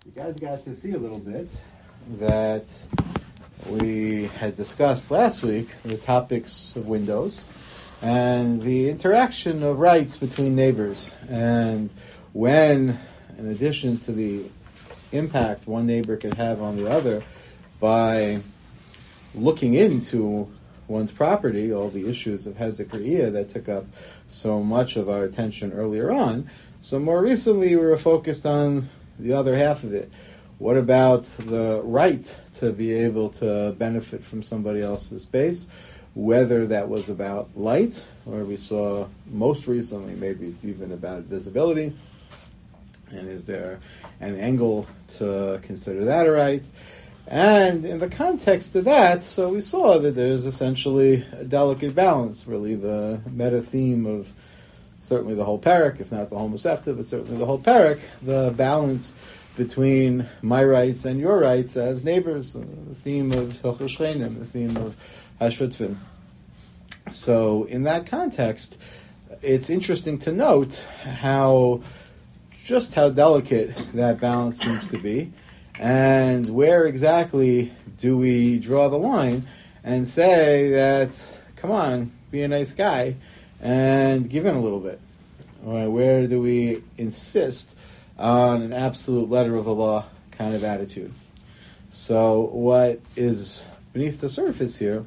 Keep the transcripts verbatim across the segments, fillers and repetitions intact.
You guys got to see a little bit that we had discussed last week, the topics of windows and the interaction of rights between neighbors. And when, in addition to the impact one neighbor could have on the other by looking into one's property, all the issues of Hezek Re'iyah that took up so much of our attention earlier on. So more recently we were focused on the other half of it. What about the right to be able to benefit from somebody else's space, whether that was about light, or we saw most recently maybe it's even about visibility, and is there an angle to consider that a right? And in the context of that, so we saw that there's essentially a delicate balance, really the meta theme of certainly the whole parak, if not the whole Masechta, but certainly the whole parak, the balance between my rights and your rights as neighbors, uh, the theme of Hilchos Shchenim, the theme of Hashvatvim. So in that context, it's interesting to note how, just how delicate that balance seems to be, and where exactly do we draw the line and say that, come on, be a nice guy, and give in a little bit? Or where do we insist on an absolute letter of the law kind of attitude? So what is beneath the surface here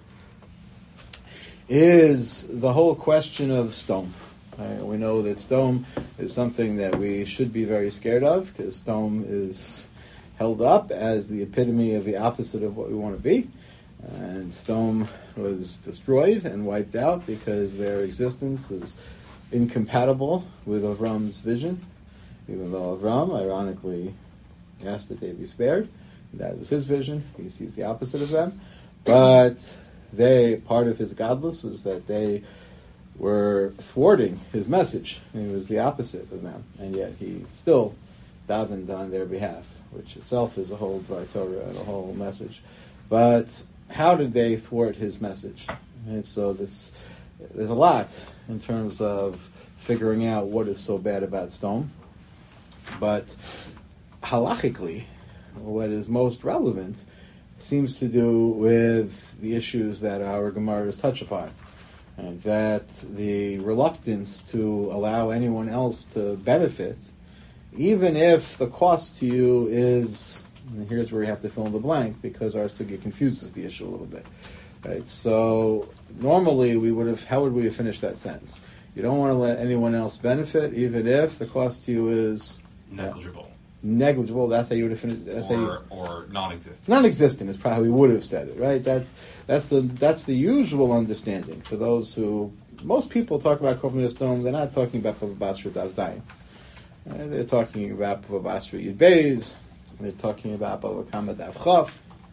is the whole question of stone. Right? We know that stone is something that we should be very scared of, because stone is held up as the epitome of the opposite of what we want to be. And stone was destroyed and wiped out because their existence was incompatible with Avram's vision, even though Avram, ironically, asked that they be spared. That was his vision. He sees the opposite of them. But they, part of his godless was that they were thwarting his message. And he was the opposite of them. And yet he still davened on their behalf, which itself is a whole Dvar Torah and a whole message. But how did they thwart his message? And so this, there's a lot in terms of figuring out what is so bad about stone. But halachically, what is most relevant seems to do with the issues that our Gemaras touch upon. And that the reluctance to allow anyone else to benefit, even if the cost to you is, and here's where we have to fill in the blank, because our sugya confuses the issue a little bit. Right? So normally we would have, how would we have finished that sentence? You don't want to let anyone else benefit, even if the cost to you is negligible. Uh, negligible. That's how you would have finished. That's or, how you, or non-existent. Non-existent is probably how we would have said it, right? That that's the that's the usual understanding for those who, most people talk about Korban Stone. They're not talking about Bava Basra Dav Zayin. Right? They're talking about Bava Basra Yud Beis. They're talking about Bava Kama Dav Chaf.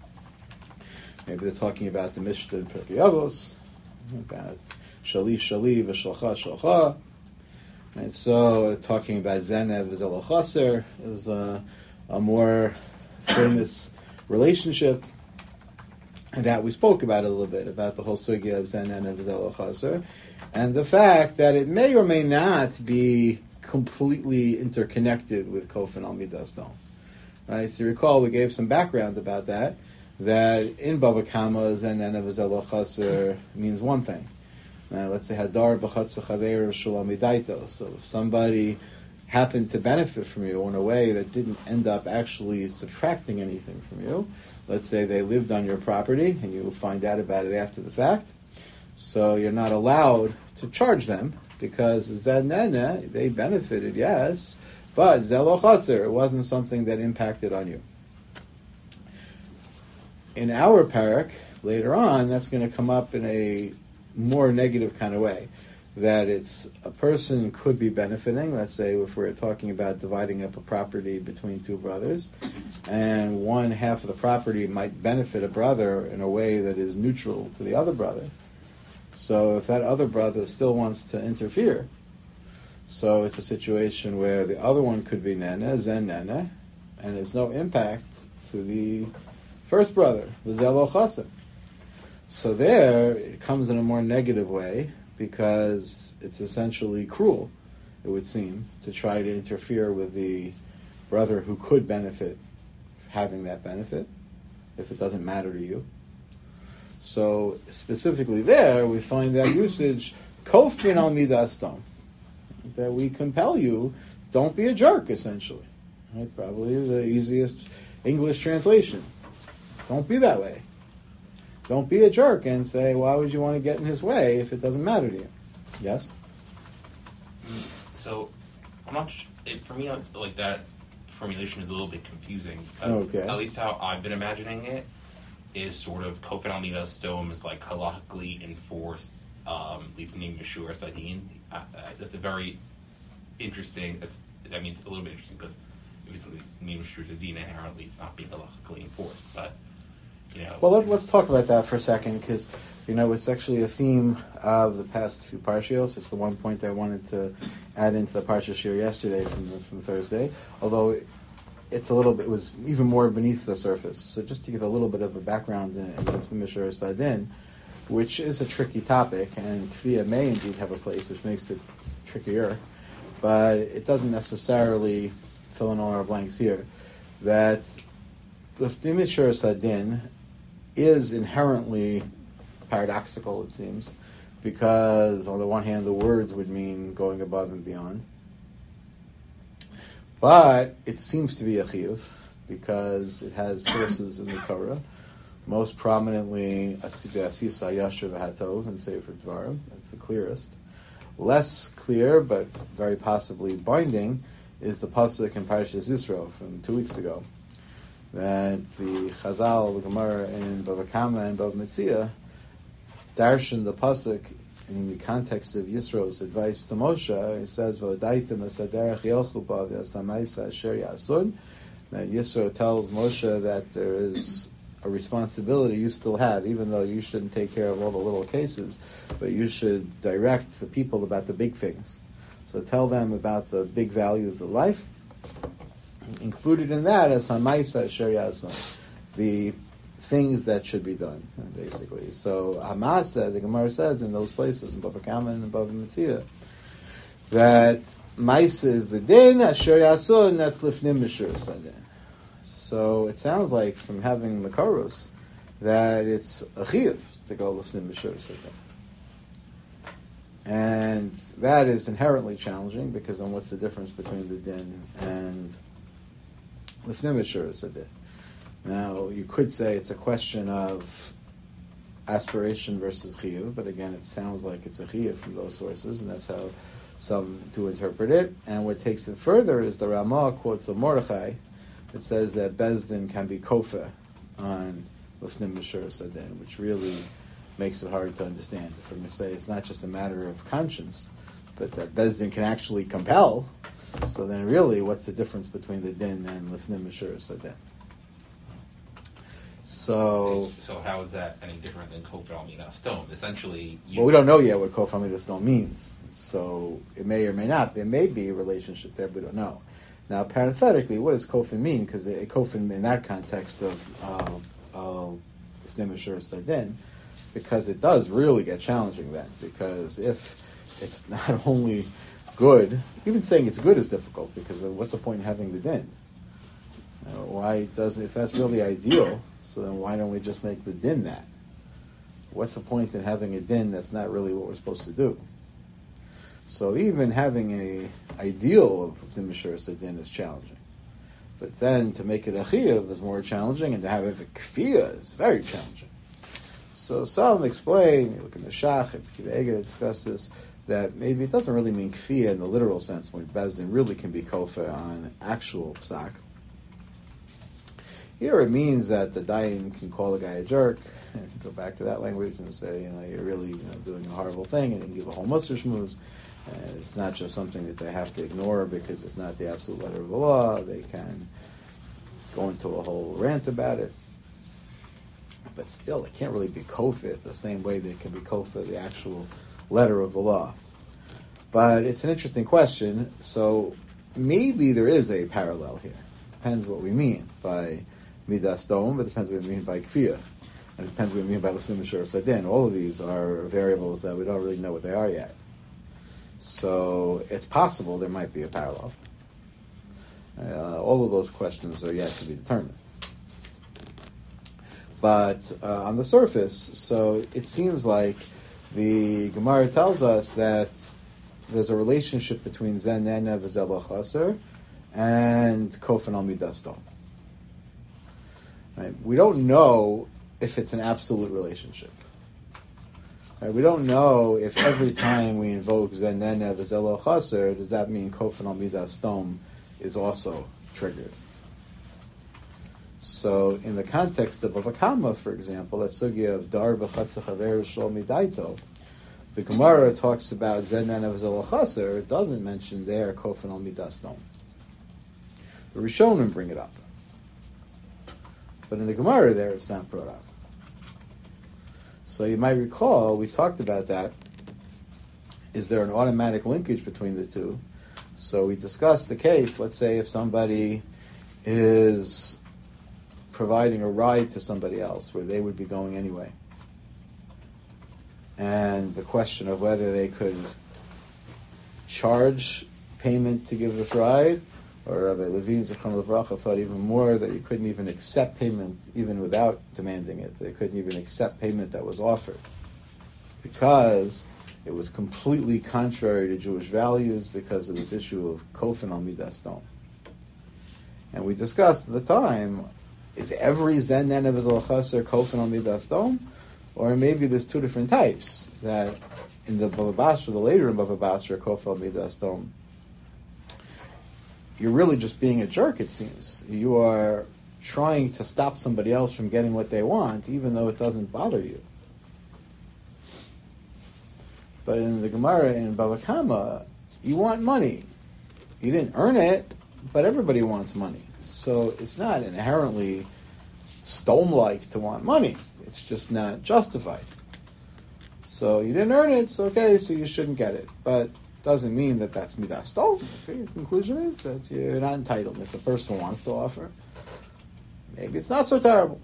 Maybe they're talking about the Mishnah in Pirkei Avos, about Shali Shali v'Shalcha Shalcha. And so, talking about Zenev v'Zelo Chaser is a, a more famous relationship, and that we spoke about a little bit, about the whole sugya of Zenev v'Zelo Chaser, and the fact that it may or may not be completely interconnected with Kofen Al Midas Dom. Right? So, you recall we gave some background about that, that in Bava Kama, Zenev v'Zelo Chaser means one thing. Uh, let's say Hadar b'chatz v'chaver shalom idaito. So if somebody happened to benefit from you in a way that didn't end up actually subtracting anything from you, let's say they lived on your property and you find out about it after the fact, so you're not allowed to charge them because zanena, they benefited, yes, but zelo chaser, it wasn't something that impacted on you. In our parak, later on, that's going to come up in a more negative kind of way, that it's a person could be benefiting. Let's say if we're talking about dividing up a property between two brothers, and one half of the property might benefit a brother in a way that is neutral to the other brother. So if that other brother still wants to interfere, so it's a situation where the other one could be nana, zen nana, and there's no impact to the first brother, the zelo chaser. So there, it comes in a more negative way, because it's essentially cruel, it would seem, to try to interfere with the brother who could benefit having that benefit if it doesn't matter to you. So specifically there, we find that usage, kofin al midas dam, that we compel you, don't be a jerk, essentially. Right? Probably the easiest English translation. Don't be that way. Don't be a jerk and say, why would you want to get in his way if it doesn't matter to you? Yes? So, I'm not sh- it, for me, it's like that formulation is a little bit confusing because okay. at least how I've been imagining it is sort of Kofin al midas dam is like halachically enforced um, lifnim mishur sadin. Uh, uh, that's a very interesting. That's, I mean, it's a little bit interesting because if it's lifnim mishur sadin, inherently it's not being halachically enforced. But you know, well, let, let's talk about that for a second because you know it's actually a theme of the past few parshios. It's the one point I wanted to add into the parsha shir yesterday from the, from Thursday, although. It's a little bit, it was even more beneath the surface. So just to give a little bit of a background in the Mishur Sadin, which is a tricky topic, and Kviya may indeed have a place, which makes it trickier, but it doesn't necessarily fill in all our blanks here, that the Mishur Sadin is inherently paradoxical, it seems, because on the one hand, the words would mean going above and beyond. But it seems to be a chiyuv because it has sources in the Torah, most prominently Asisa Yasher V'Hatov and Sefer Dvarim. That's the clearest. Less clear, but very possibly binding, is the pasuk in Parashas Yisro from two weeks ago, that the Chazal, the Gemara in Bava Kama and Bava Metzia darshan the pasuk in the context of Yisro's advice to Moshe. He says, "V'odaitem esaderech yelchu ba v'asamaisa asher yasun." That Yisro tells Moshe that there is a responsibility you still have, even though you shouldn't take care of all the little cases, but you should direct the people about the big things. So tell them about the big values of life. Included in that is hamaisa asher yasun, the things that should be done, basically. So Hamasa, the Gemara says in those places, in Bava Kama and Bava Metzia, that Maisa is the din, Asher Yasun, that's Lifnim Mishur Sadin. So it sounds like from having Makaros that it's a chiyuv to go Lifnim Mishur Sadin. And that is inherently challenging because then what's the difference between the din and Lifnim Mishur Sadin? Now, you could say it's a question of aspiration versus chiyuv, but again, it sounds like it's a chiyuv from those sources, and that's how some do interpret it. And what takes it further is the Ramah quotes a Mordechai that says that Bezdin can be kofa on Lifnim Mishur Sadin, which really makes it hard to understand. From to say it's not just a matter of conscience, but that Bezdin can actually compel. So then really, what's the difference between the din and Lifnim Mishur Sadin? So, so how is that any different than Kofin al midas dam? Essentially, you well, we don't know yet what Kofin al midas dam means. So it may or may not. There may be a relationship there, but we don't know. Now, parenthetically, what does Kofin mean? Because Kofin, in that context of Lifnim Mishur Sadin, because it does really get challenging then. Because if it's not only good, even saying it's good is difficult. Because what's the point in having the din? Uh, why doesn't, if that's really ideal, so then why don't we just make the din that? What's the point in having a din that's not really what we're supposed to do? So even having a ideal of the Mishur Sadin is challenging. But then to make it a chiyuv is more challenging, and to have it a kfiyah is very challenging. So some explain, you look in the Shach, and Kiva Eger discussed this, that maybe it doesn't really mean kfiyah in the literal sense, when Bezdin really can be kofa on actual psak. Here it means that the dayan can call a guy a jerk, and go back to that language and say, you know, you're really you know, doing a horrible thing, and then give a whole muster shmooze. And it's not just something that they have to ignore because it's not the absolute letter of the law. They can go into a whole rant about it. But still, it can't really be kofit the same way they can be kofit the actual letter of the law. But it's an interesting question. So maybe there is a parallel here. Depends what we mean by midas dam, but it depends what we mean by kfiyah. And it depends what we mean by Lifnim Mishur Sadin. All of these are variables that we don't really know what they are yet. So it's possible there might be a parallel. Uh, all of those questions are yet to be determined. but uh, on the surface. So it seems like the Gemara tells us that there's a relationship between Zen Nene V'Zel Chaser and Kofen Al Midas Dom. Right? We don't know if it's an absolute relationship. Right? We don't know if every time we invoke Zen Nene V'Zel Chaser, does that mean Kofen Al Midas Dom is also triggered. So, in the context of Bava Kama, for example, that sugya of Dar B'Chatz Chaver Shol Midaito, the Gemara talks about Zen Nene V'Zel Chaser. It doesn't mention there Kofen Al Midas Dom. The Rishonim bring it up, but in the Gemara there it's not brought up. So you might recall we talked about that. Is there an automatic linkage between the two? So we discussed the case. Let's say if somebody is providing a ride to somebody else where they would be going anyway, and the question of whether they could charge payment to give this ride, or Rabbi Levine Zichron Levracha thought even more that you couldn't even accept payment even without demanding it. They couldn't even accept payment that was offered because it was completely contrary to Jewish values because of this issue of Kofen Al Midas Dom. And we discussed at the time, is every Zen Nene V'Zel Chaser Kofen Al Midas Dom? Or maybe there's two different types, that in the Bava Basra, the later in Bava Basra, Kofen Al Midas Dom, you're really just being a jerk, it seems. You are trying to stop somebody else from getting what they want, even though it doesn't bother you. But in the Gemara, in Bava Kama, you want money. You didn't earn it, but everybody wants money. So it's not inherently Stone-like to want money. It's just not justified. So you didn't earn it, it's okay, so you shouldn't get it. But doesn't mean that that's Midas Dom. The conclusion is that you're not entitled. If the person wants to offer, maybe it's not so terrible.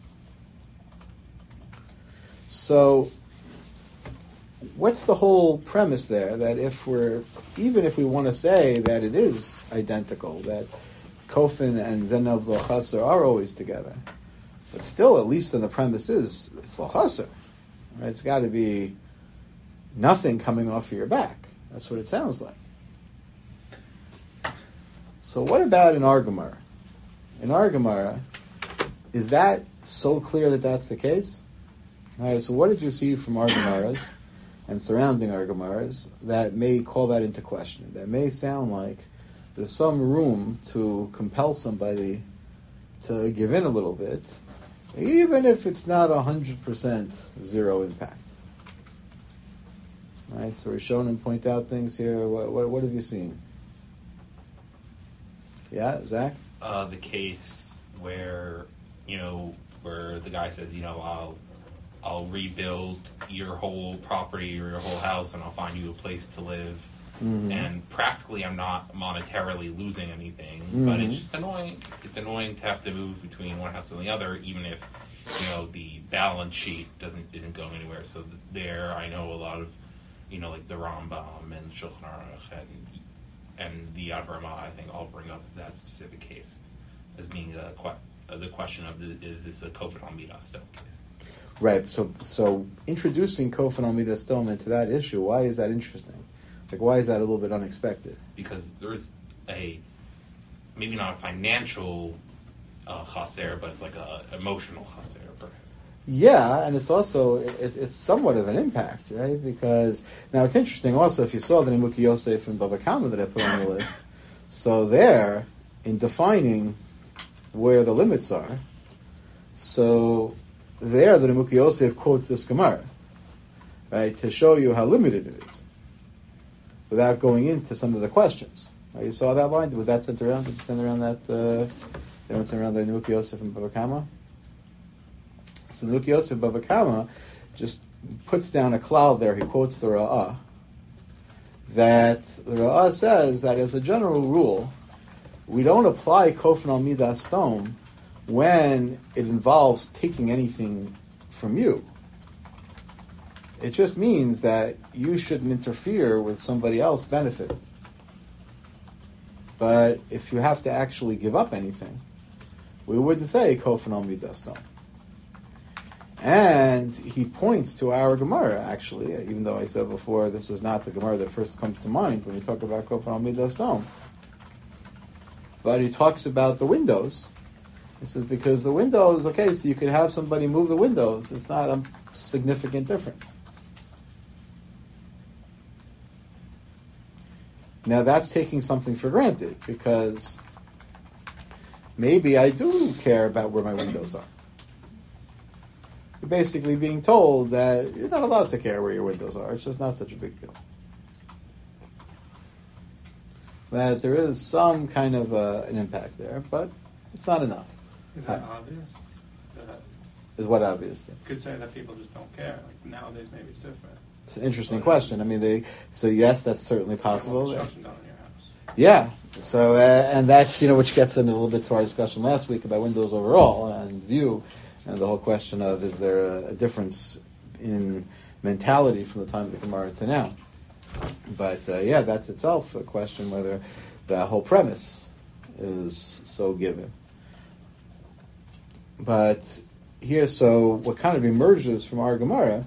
So what's the whole premise there? That if we're, even if we want to say that it is identical, that Kofen and Zen V'Zel Chaser are always together, but still, at least in the premise is, it's L'Chaser. Right? It's got to be nothing coming off of your back. That's what it sounds like. So what about in our Gemara? In our Gemara, is that so clear that that's the case? All right, so what did you see from our Gemaras and surrounding our Gemaras that may call that into question? That may sound like there's some room to compel somebody to give in a little bit, even if it's not one hundred percent zero impact. Right, so Rishonim point out things here. What, what, what have you seen? Yeah, Zach? Uh, the case where, you know, where the guy says, you know, I'll I'll rebuild your whole property or your whole house and I'll find you a place to live. Mm-hmm. And practically I'm not monetarily losing anything, mm-hmm. but it's just annoying. It's annoying to have to move between one house and the other, even if, you know, the balance sheet doesn't isn't going anywhere. So there I know a lot of, you know, like the Rambam and Shulchan Aruch and and the Yad Ramah, I think, all bring up that specific case as being a que- uh, the question of the, is this a Kofen Al Midas Dom case? Right. So, so introducing Kofen Al Midas Dom into that issue, why is that interesting? Like, why is that a little bit unexpected? Because there's a maybe not a financial uh, chaser, but it's like a emotional chaser. Yeah, and it's also, it, it's somewhat of an impact, right? Because, now it's interesting also, if you saw the Nimuki Yosef and Bava Kama that I put on the list, so there, in defining where the limits are, so there the Nimuki Yosef quotes this Gemara, right, to show you how limited it is, without going into some of the questions. Right? You saw that line? Was that sent around? Did you send around that, uh, they went around the Nimuki Yosef and Bava Kama? So the Nimuki Yosef Bava Kama just puts down a cloud there. He quotes the Ra'ah. That the Ra'ah says that as a general rule, we don't apply Kofen Al Midas Dom when it involves taking anything from you. It just means that you shouldn't interfere with somebody else benefiting. But if you have to actually give up anything, we wouldn't say Kofen Al Midas Dom. And he points to our Gemara, actually, even though I said before this is not the Gemara that first comes to mind when we talk about Kofan Midas Dom. But he talks about the windows. He says, because the windows, okay, so you could have somebody move the windows. It's not a significant difference. Now that's taking something for granted, because maybe I do care about where my windows are. You're basically being told that you're not allowed to care where your windows are. It's just not such a big deal. That there is some kind of uh, an impact there, but it's not enough. Is that obvious? That Is what obvious? you could say that people just don't care. Like nowadays, maybe it's different. It's an interesting question. I mean, they so yes, that's certainly possible. You don't want construction done in your house. Yeah. So, uh, and that's, you know, which gets into a little bit to our discussion last week about windows overall and view, and the whole question of, is there a, a difference in mentality from the time of the Gemara to now? But, uh, yeah, that's itself a question whether the whole premise is so given. But here, so what kind of emerges from our Gemara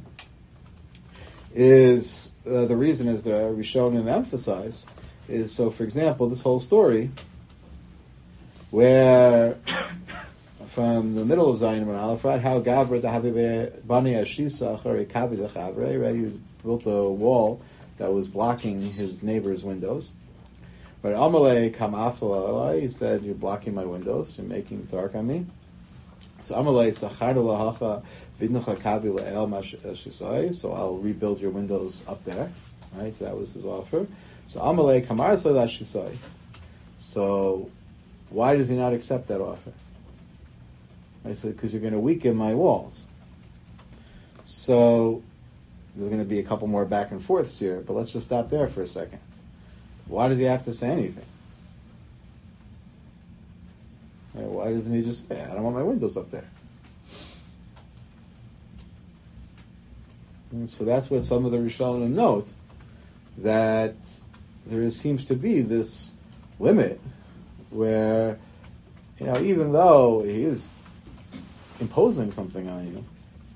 is, uh, the reason is the Rishonim emphasize, is, so for example, this whole story where from the middle of Zayin and Aleph, right, how Gavra the Habib Bani Ashisa Achari Kavi the Chavre, right, he built a wall that was blocking his neighbor's windows. But Amalei Kamafla, he said, you're blocking my windows, you're making it dark on me. So Amalei Sachar Lahacha Vidnacha Kavi La'el Mashisai, so I'll rebuild your windows up there. Right, so that was his offer. So Amalei Kamar Shisai. So why does he not accept that offer? I said, because you're going to weaken my walls. So there's going to be a couple more back and forths here, but let's just stop there for a second. Why does he have to say anything? Why doesn't he just say, I don't want my windows up there? And so that's what some of the Rishonim note, that there is, seems to be this limit where, you know, even though he is imposing something on you,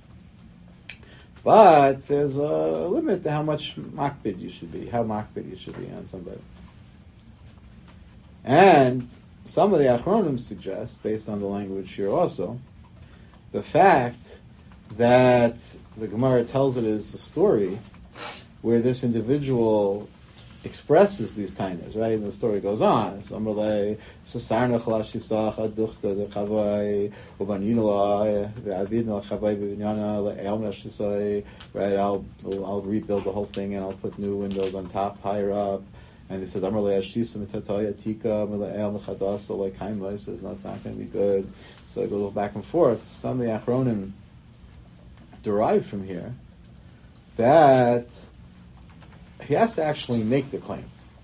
but there's a limit to how much makbid you should be, how makbid you should be on somebody. And some of the Achronim suggest, based on the language here also, the fact that the Gemara tells it is a story where this individual expresses these tainas, right? And the story goes on. Right? I'll I'll rebuild the whole thing and I'll put new windows on top, higher up. And he says, like he says, no, it's not going to be good. So it goes back and forth. Some of the Achronim derive from here that he has to actually make the claim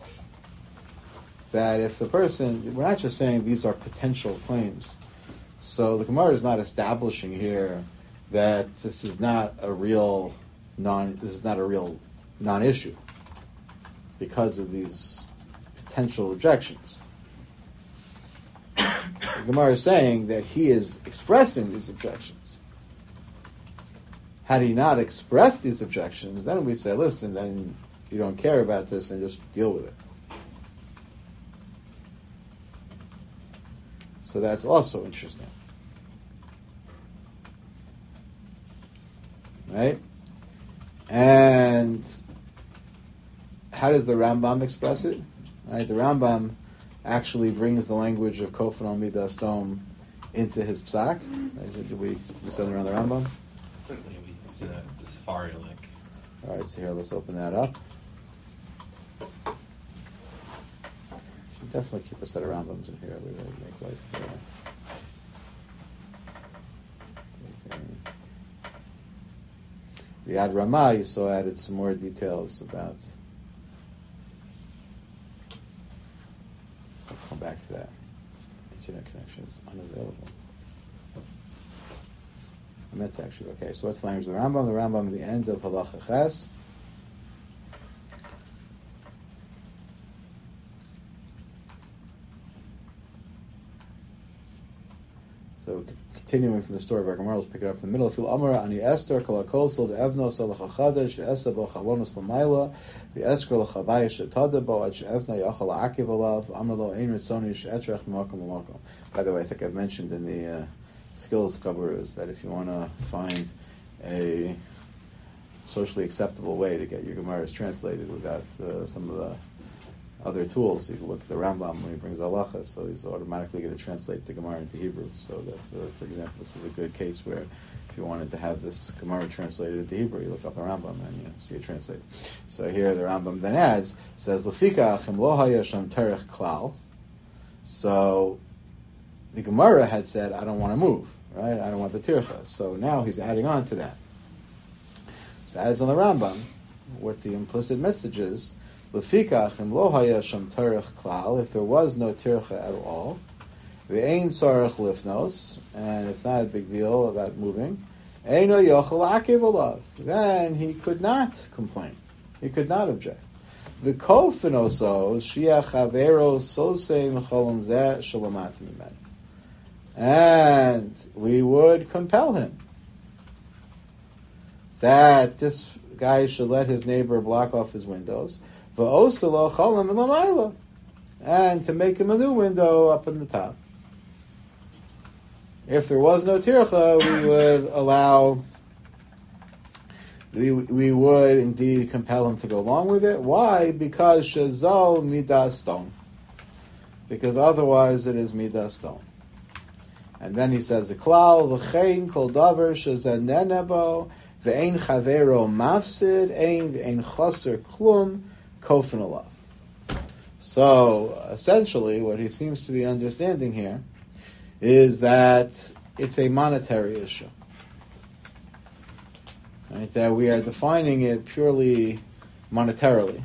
that if the person, we're not just saying these are potential claims. So the Gemara is not establishing here that this is not a real non, this is not a real non-issue because of these potential objections. The Gemara is saying that he is expressing these objections. Had he not expressed these objections, then we'd say, listen, then you don't care about this and just deal with it. So that's also interesting. Right? And how does the Rambam express it? Right? The Rambam actually brings the language of Kofan Midas Dom into his psak. Right? So did we, we send around the Rambam? Yeah, we see that the Safari link. All right, so here, let's open that up. Should definitely keep a set of Rambams in here. We really make life fair. Okay. The Ad Ramah, you saw, added some more details about. I'll come back to that. Internet connection is unavailable. I meant to actually, okay, so what's the language of the Rambam? The Rambam at the end of Halacha Ches. So continuing from the story of our Gemara, let's pick it up from the middle. Fil Amara Ani Esther Kol Kosel Evnos Alach Chadash Esa Bo Chavonos Lamayla VeEsker Lachavaya Shetada Bo Ad She'evna Yachal Akiv Alav Amar Lo Ein Ritzoni She'etrech Makom Makom. By the way, I think I've mentioned in the uh, skills cover is that if you want to find a socially acceptable way to get your Gemaras translated without uh, some of the other tools, you can look at the Rambam when he brings halachas, so he's automatically going to translate the Gemara into Hebrew. So that's, uh, for example, this is a good case where if you wanted to have this Gemara translated into Hebrew, you look up the Rambam and you see it translated. So here the Rambam then adds, says, Lefikach im lo haya sham terech klal. So the Gemara had said, I don't want to move, right? I don't want the tircha. So now he's adding on to that. So adds on the Rambam what the implicit message is. Lefikach im lo haya sham terech klal, if there was no tircha at all, ve'ein sarach lifnos, and it's not a big deal about moving, eino yochel akiv alav, then he could not complain, he could not object. V'kofinoso shiach avero sosei mecholon zeh shalamat mimen, and we would compel him that this guy should let his neighbor block off his windows, and to make him a new window up in the top. If there was no tircha, we would allow, we, we would indeed compel him to go along with it. Why? Because shazal midas stone. Because otherwise it is midas stone. And then he says, the klal v'chein kol davar shazanenebo ve'ein chavero mafsid ein ve'ein chaser klum kofen alav. So essentially, what he seems to be understanding here is that it's a monetary issue, right? That we are defining it purely monetarily.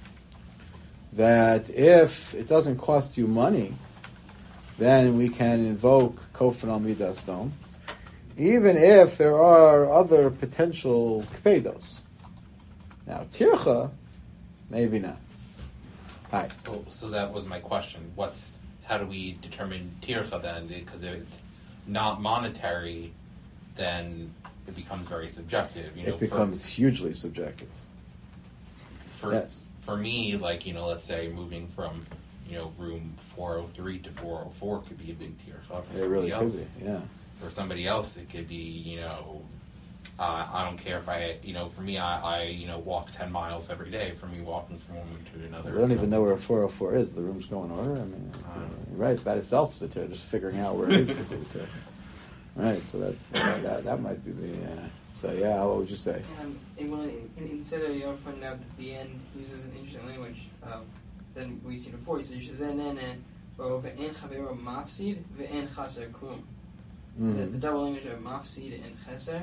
That if it doesn't cost you money, then we can invoke kofen al midas dom, even if there are other potential kpedos. Now tircha, maybe not. Hi. Oh, so that was my question. What's how do we determine tircha then? Because if it's not monetary, then it becomes very subjective. You know, it becomes for, hugely subjective. For, yes. For me, like, you know, let's say moving from, you know, room four oh three to four oh four could be a big tircha. It really else. could be, yeah. For somebody else, it could be, you know, uh, I don't care if I, you know, for me, I, I, you know, walk ten miles every day. For me, walking from one room to another. We don't even know where four oh four is. The room's going in order. I mean, uh, right, that itself is a tircha. Just figuring out where it is could be the tircha. Right, so that's that, that. That might be the. Uh, so yeah, what would you say? Um, and well, in, instead of you know pointing out at the end, he uses an interesting language. Uh, then we see before he says "Shazenene bo ve'en chavero mafsid ve'en chaser klum." The, the double language of mafsid and chaser.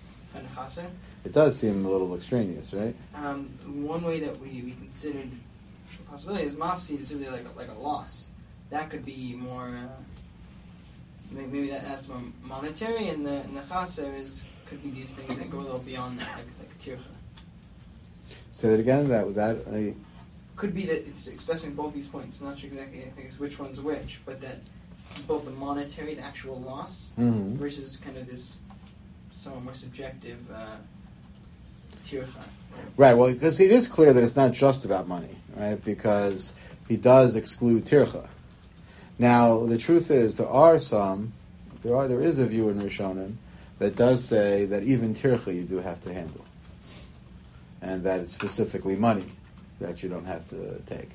It does seem a little extraneous, right? Um, one way that we, we considered the possibility is mafsid is really like a, like a loss. That could be more, uh, maybe, maybe that, that's more monetary, and the, and the chaser is, could be these things that go a little beyond that, like, like tircha. Say that again, that, that uh, could be that it's expressing both these points. I'm not sure exactly I think it's which one's which, but that both the monetary, the actual loss, mm-hmm. versus kind of this somewhat more subjective uh, tircha. Right, well, because it is clear that it's not just about money, right? Because he does exclude tircha. Now, the truth is, there are some, there are there is a view in Rishonim that does say that even tircha you do have to handle, and that it's specifically money that you don't have to take.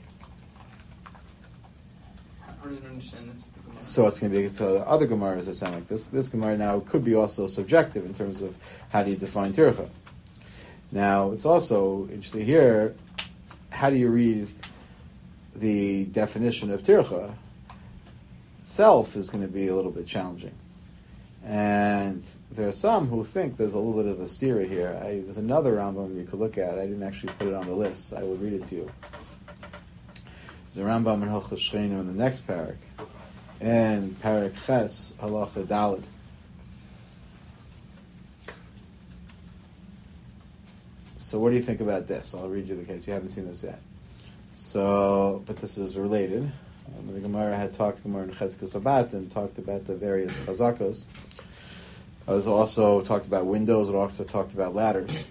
I don't understand this. So it's going to be so the other Gemaras that sound like this. This Gemara now could be also subjective in terms of how do you define tircha. Now it's also interesting here. How do you read the definition of tircha itself is going to be a little bit challenging, and there are some who think there's a little bit of a stira here. I, there's another Rambam you could look at. I didn't actually put it on the list. I will read it to you. There's a Rambam in Hilchos Shchenim in the next parak. And Parak Ches, Halacha Daled. So what do you think about this? I'll read you the case. You haven't seen this yet. So, but this is related. When the Gemara had talked, the Gemara in Chezkel Sabat, and talked about the various chazakos. It was also talked about windows. It also talked about ladders.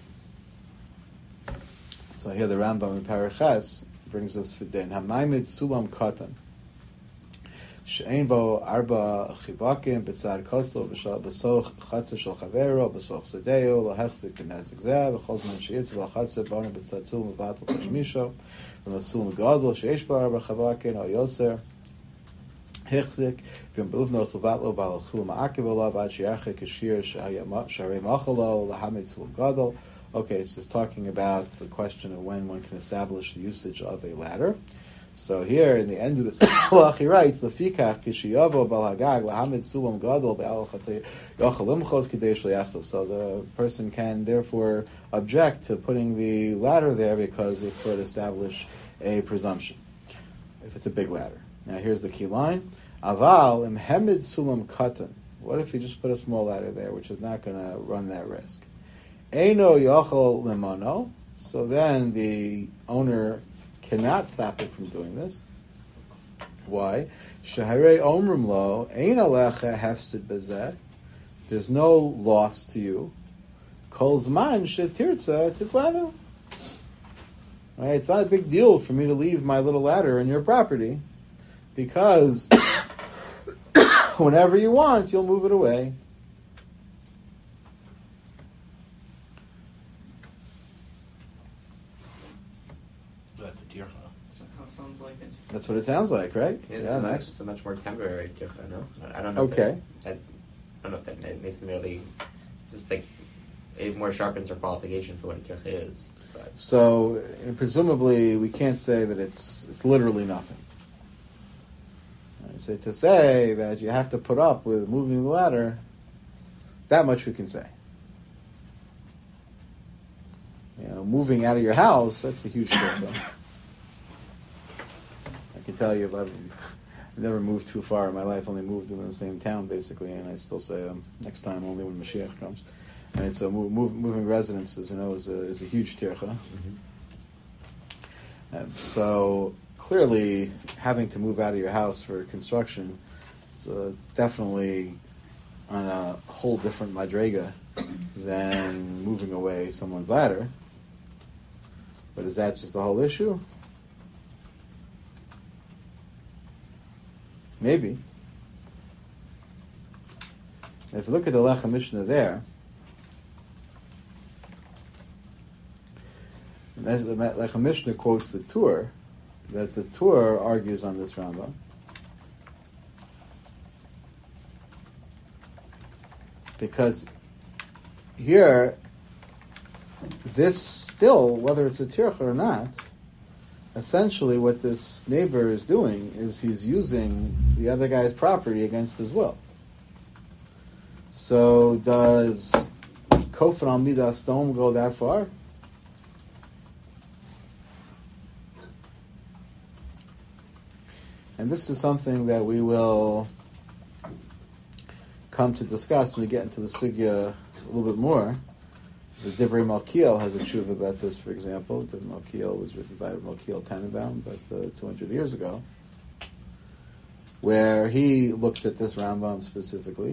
So here the Rambam in Paraches brings us Fidin. Hamaymid sulam katan. She'ein bo arba chibakim b'tzad kostel b'soch chatzer shel chavero b'soch sedeo l'hechzik b'nezik zeh v'chol zman she'itz v'chatzer b'onu b'tzad sul m'vatel kashmisho v'masul m'gadol she'esh bo arba chibakim o yoser hechzik v'mbeluvno s'vatlo b'alchu ma'akiv olav ad she'yarchik kashir she'arei machalo l'hamid sul m'gadol. Okay, so it's talking about the question of when one can establish the usage of a ladder. So here, in the end of this halach, he writes, "Lefikach kishiyavo bal hagag lahamid sulam gadol be'al chatzei yochel limchos k'dei shliachsov." So the person can therefore object to putting the ladder there because it could establish a presumption if it's a big ladder. Now here's the key line: Aval im hemid sulam katan. What if you just put a small ladder there, which is not going to run that risk? Eino yochel limano. So then the owner cannot stop it from doing this. Why? Shaharei omrim lo ein alecha hefsid bezeh. There's no loss to you. Kol zman shetirtza titlanu. Right? It's not a big deal for me to leave my little ladder in your property because whenever you want, you'll move it away. Sounds like it. That's what it sounds like, right? Yeah, Yeah, it's, Max. it's a much more temporary tircha, no? I don't know. Okay. If that, I, I don't know if that makes it merely just like it more sharpens our qualification for what a tircha is. But. So uh, presumably we can't say that it's it's literally nothing. Right, so to say that you have to put up with moving the ladder, that much we can say. You know, moving out of your house, that's a huge deal. I can tell you, I've, I've never moved too far in my life. Only moved within the same town, basically, and I still say um, next time only when Mashiach comes. And so, move, move, moving residences, you know, is a is a huge tircha. Mm-hmm. And so clearly, having to move out of your house for construction is uh, definitely on a whole different madrega than moving away someone's ladder. But is that just the whole issue? Maybe. If you look at the Lechem Mishnah there, the Lechem Mishnah quotes the Tur, that the Tur argues on this Rambam. Because here, this still, whether it's a tircha or not, essentially what this neighbor is doing is he's using the other guy's property against his will. So does Kofar al Midas Dom go that far? And this is something that we will come to discuss when we get into the sugya a little bit more. The Divrei Malkiel has a tshuva about this, for example. The Malkiel was written by Malkiel Tannenbaum about uh, two hundred years ago, where he looks at this Rambam specifically,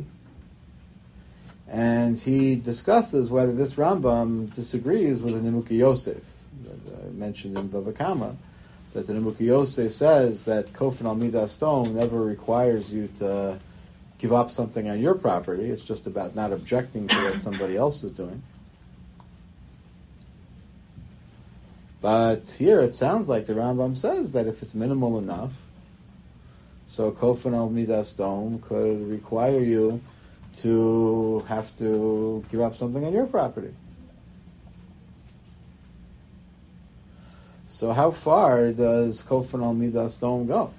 and he discusses whether this Rambam disagrees with the Nimukei Yosef that I mentioned in Bava Kama, that the Nimukei Yosef says that Kofan al Midas Dom never requires you to give up something on your property. It's just about not objecting to what somebody else is doing. But here it sounds like the Rambam says that if it's minimal enough, so Kofan al Midas Dom could require you to have to give up something on your property. So how far does Kofan al Midas Dom go?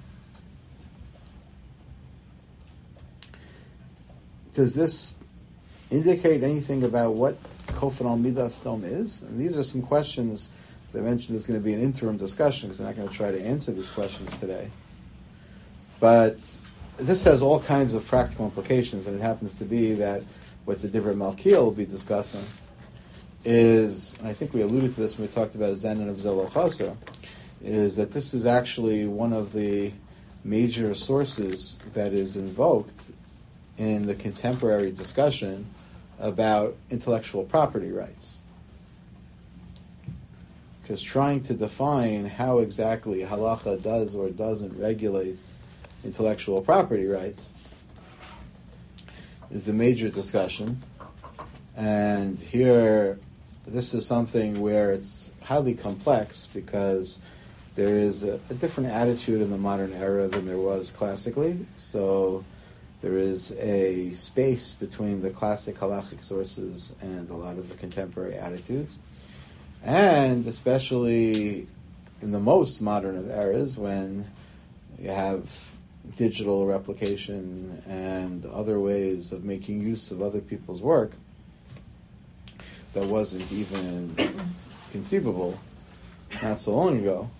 Does this indicate anything about what Kofan al Midas Dom is? And these are some questions. As I mentioned, there's going to be an interim discussion because we're not going to try to answer these questions today. But this has all kinds of practical implications, and it happens to be that what the Divrei Malkiel will be discussing is, and I think we alluded to this when we talked about Zen and Avzel Chaser, is that this is actually one of the major sources that is invoked in the contemporary discussion about intellectual property rights. Because trying to define how exactly halacha does or doesn't regulate intellectual property rights is a major discussion. And here, this is something where it's highly complex because there is a, a different attitude in the modern era than there was classically. So there is a space between the classic halachic sources and a lot of the contemporary attitudes. And especially in the most modern of eras, when you have digital replication and other ways of making use of other people's work that wasn't even conceivable not so long ago.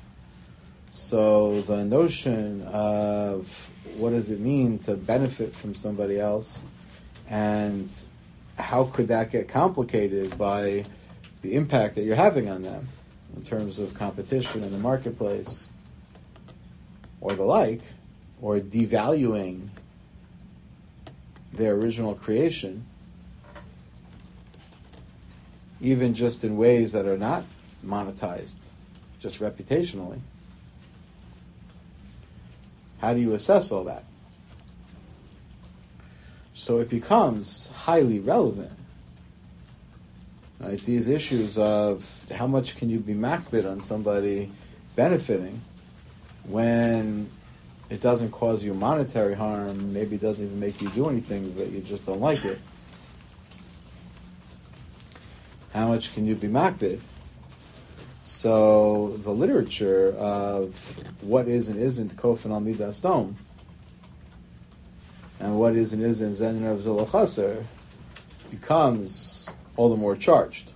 So the notion of what does it mean to benefit from somebody else, and how could that get complicated by the impact that you're having on them in terms of competition in the marketplace or the like, or devaluing their original creation, even just in ways that are not monetized, just reputationally. How do you assess all that? So it becomes highly relevant. Right? These issues of how much can you be makbid on somebody benefiting when it doesn't cause you monetary harm, maybe it doesn't even make you do anything, but you just don't like it. How much can you be makbid? So the literature of what is and isn't kofen al midas dom, and what is and isn't zener of zul chaser, becomes all the more charged.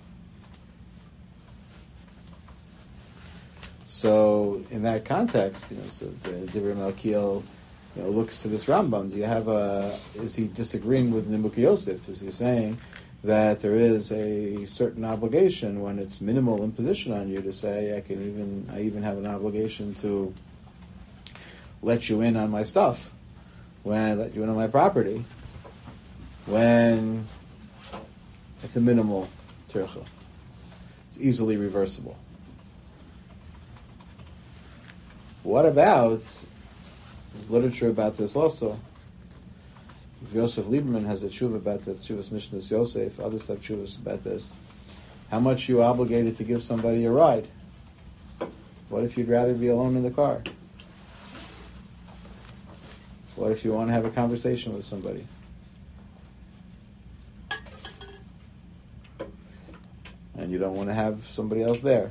So in that context, you know, so the Divrei Malkiel, you know, looks to this Rambam. Do you have a? Is he disagreeing with Nimuk Yosef? Is he saying that there is a certain obligation when it's minimal imposition on you to say, I can even, I even have an obligation to let you in on my stuff, when I let you in on my property, when it's a minimal tircha. It's easily reversible. What about, there's literature about this also. Yosef Lieberman has a tshuva about this, Tshuvas Mishnas Yosef, others have tshuvas about this. How much you obligated to give somebody a ride? What if you'd rather be alone in the car? What if you want to have a conversation with somebody? And you don't want to have somebody else there.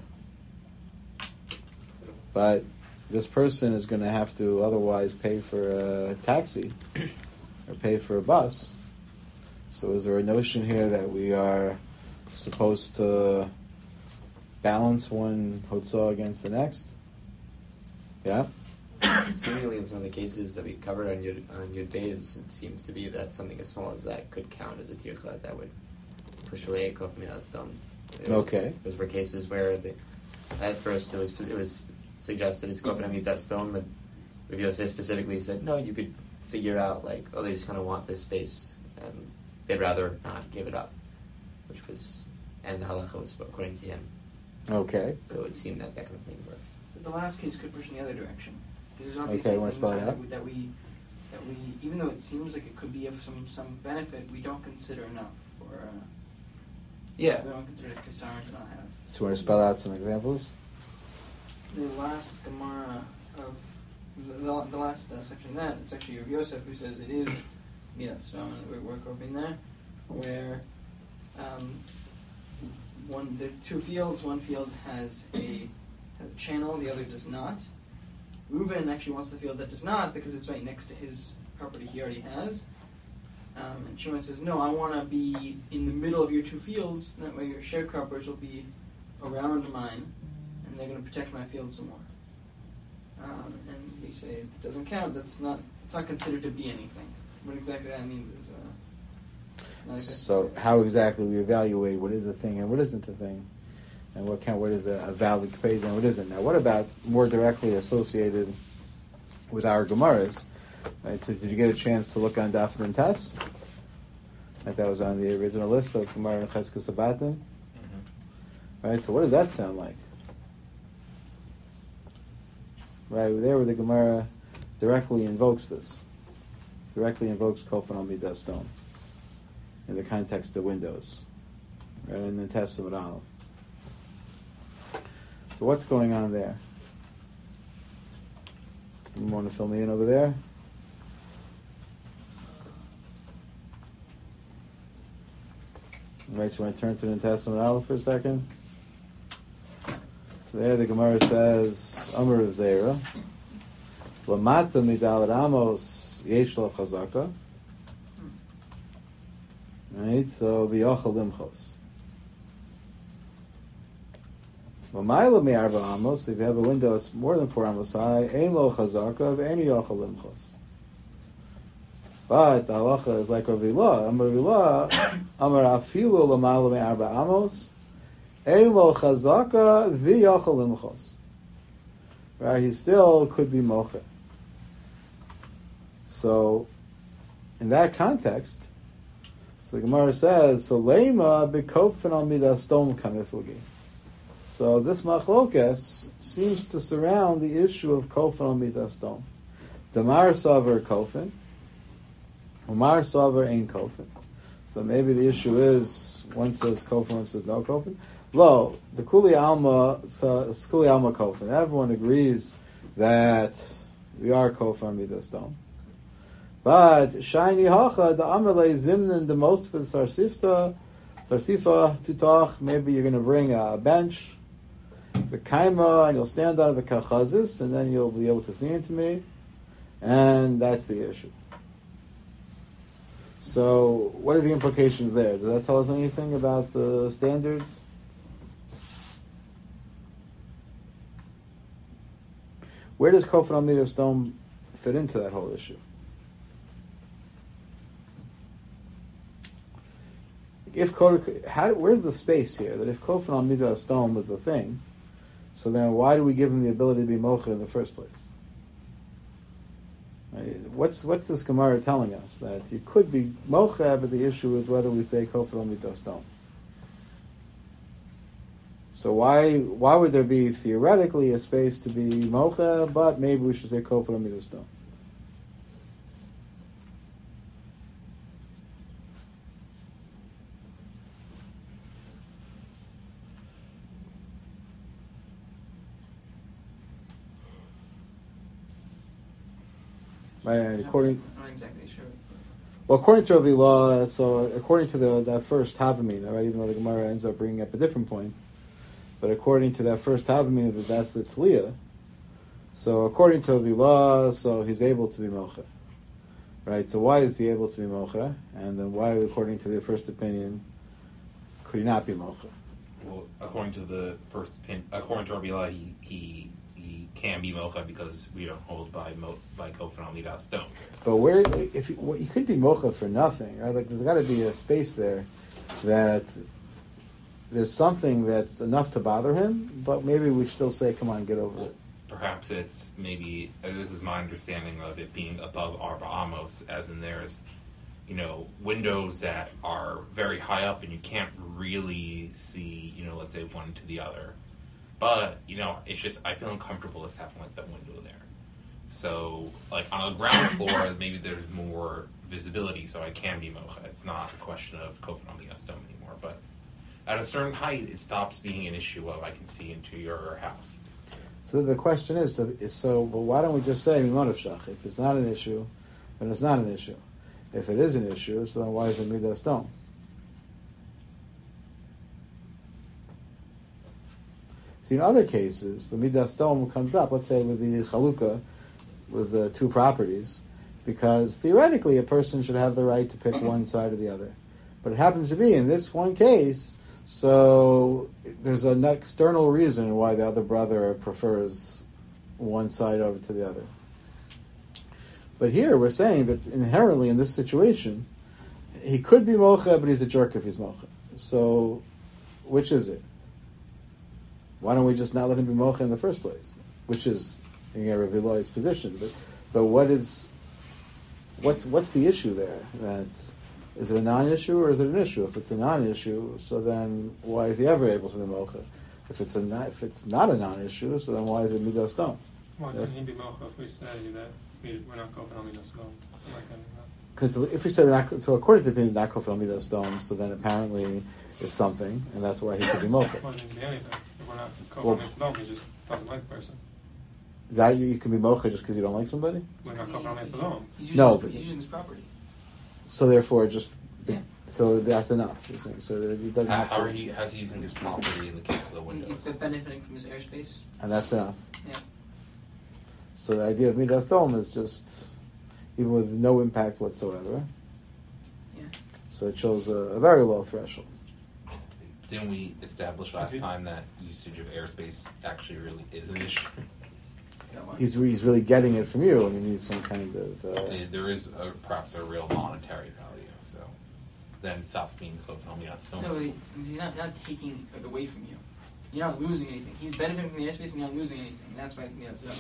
But this person is going to have to otherwise pay for a taxi or pay for a bus. So is there a notion here that we are supposed to balance one hotzah against the next? Yeah? Seemingly in some of the cases that we covered on Yud, on Yud Beis, it seems to be that something as small as that could count as a tircha that would push away a kof midas dom. Okay. Those were cases where the, at first it was it was suggested it's kof midas dom, but Rabbi Yosef specifically said, no, you could figure out, like, oh, they just kind of want this space, and they'd rather not give it up, which was, and the halacha was according to him. Okay. So it would seem that that kind of thing works. The last case could push in the other direction. There's Okay, obviously wanna things spell it that out? we, that we, that we, even though it seems like it could be of some, some benefit, we don't consider enough for, uh, Yeah. we don't consider it kasar to not have. So you want to spell out some examples? The last Gemara of, the, the, the last uh, section of that, it's actually Rav Yosef who says it is midas dom, and we're, we're coping there, where, um, one, there are two fields, one field has a, has a channel, the other does not. Reuven actually wants the field that does not because it's right next to his property he already has. Um, and Shimon says, no, I want to be in the middle of your two fields, that way your sharecroppers will be around mine, and they're going to protect my field some more. Um, and we say it doesn't count, that's not, it's not considered to be anything. What exactly that means is uh, not exactly So clear. how exactly we evaluate what is a thing and what isn't a thing, and what can what is a, a valid capacity and what isn't. Now, what about more directly associated with our Gemaras. Right, so did you get a chance to look on Daf and Tess? Right, that was on the original list. That's Gemara and Cheskes Sabatim. Mm-hmm. Right, so what does that sound like? Right, there where the Gemara directly invokes this. Directly invokes Kofan al Midas Stone in the context of windows. Right, in the Testament Aleph. So what's going on there? You want to fill me in over there? Right, so I turn to the Testament Aleph for a second. So there the Gemara says, Amar of Zera, Lamata Midalat Amos Yesh Lo Chazaka. Right, so V'yochel Limchos. V'mayla Me'arba Amos, if you have a window that's more than four Amos high, Ein Lo Chazaka, V'eni Yochel Limchos. But the halacha is like Rav Ilah. Amar Rav Ilah, Amar Afilu L'mayla Me'arba Amos, Ein Lo Chazaka, V'yochel Limchos. Right, he still could be mocha. So, in that context, so the Gemara says, so Leima b'kofin al midas dom kamiflugi. So this machlokes seems to surround the issue of kofin al midas dom. Damar saver kofin, Umar saver ain't kofin. So maybe the issue is one says kofin, one says no kofin. Lo, the Kuli Alma, so, Kuli Alma kofin. Everyone agrees that we are kofin al midas dom. But shiny hacha the amalei zimnin the most for the sarsifta sarsifa tutach. Maybe you're going to bring a bench, the kaima, and you'll stand out of the kachazis, and then you'll be able to see into me, and that's the issue. So, what are the implications there? Does that tell us anything about the standards? Where does kofan al midas dom fit into that whole issue? If how, where's the space here that if kofan al midas dom was a thing, so then why do we give him the ability to be mocha in the first place? Right? What's what's this Gemara telling us that you could be mocha, but the issue is whether we say kofan al midas dom. So why why would there be theoretically a space to be mocha, but maybe we should say kofan al midas dom? Right, according, I'm not exactly sure. well, according to Rav Ilah, so according to the that first Havamina, right, even though the Gemara ends up bringing up a different point, but according to that first Havamina, that that's the Tzliya. So according to Rav Ilah, so he's able to be mocha, right? So why is he able to be mocha, and then why, according to the first opinion, could he not be mocha? Well, according to the first opinion, according to Rabbi Ilah, he he. He can be mocha because we don't hold by mo, by kofan al midas dom. But where, if you, well, you could be mocha for nothing, right? Like there's got to be a space there that there's something that's enough to bother him, but maybe we still say, "Come on, get over Well, it." perhaps it's maybe uh, this is my understanding of it being above arba amos, as in there's you know windows that are very high up and you can't really see you know let's say one to the other. But, you know, it's just, I feel uncomfortable just having, like, that window there. So, like, on the ground floor, maybe there's more visibility, so I can be mocha. It's not a question of kofan al midas dom anymore. But at a certain height, it stops being an issue of I can see into your house. So the question is, is so, well, why don't we just say mimonav shach? If it's not an issue, then it's not an issue. If it is an issue, so then why is it midas dom? See, in other cases, the midas dom comes up, let's say with the chalukah, with the two properties, because theoretically a person should have the right to pick one side or the other. But it happens to be in this one case, so there's an external reason why the other brother prefers one side over to the other. But here we're saying that inherently in this situation, he could be mocha, but he's a jerk if he's mocha. So, which is it? Why don't we just not let him be mocha in the first place? Which is, you know, Rav Ilah's position. But but what is what's what's the issue there? That is it a non-issue or is it an issue? If it's a non-issue, so then why is he ever able to be mocha? If it's a not, if it's not a non-issue, so then why is it midas stone? Why Yes. can he be mocha if we say that we, we're not kofin on midas stone? Because if we say we're not, so according to the opinion, he's not kofel midas stone, so then apparently it's something, and that's why he could be mocha. Well, it can be anything. If we're not kofin Well- on midas stone, he just doesn't like the person. That you, you can be mocha just because you don't like somebody. We're not kofin on midas stone. He's using, No, his, but- he's using his property. So therefore, just Yeah. so that's enough. You're saying so that he doesn't How, have how to, are he? How's he using his property in the case of the He, windows? he's benefiting from his airspace. and that's enough. Yeah. So the idea of midas dom is just even with no impact whatsoever. Yeah. So it shows a, a very low threshold. Didn't we establish last Mhm. time that usage of airspace actually really is an issue? That one. He's re- he's really getting it from you, and he needs some kind of. Uh, Uh, there is a, perhaps a real monetary value, so then it stops being kofin on midas stone. No, he- he's not, not taking it away from you. You're not losing anything. He's benefiting from the airspace and you're not losing anything. That's why it's Midas Zone.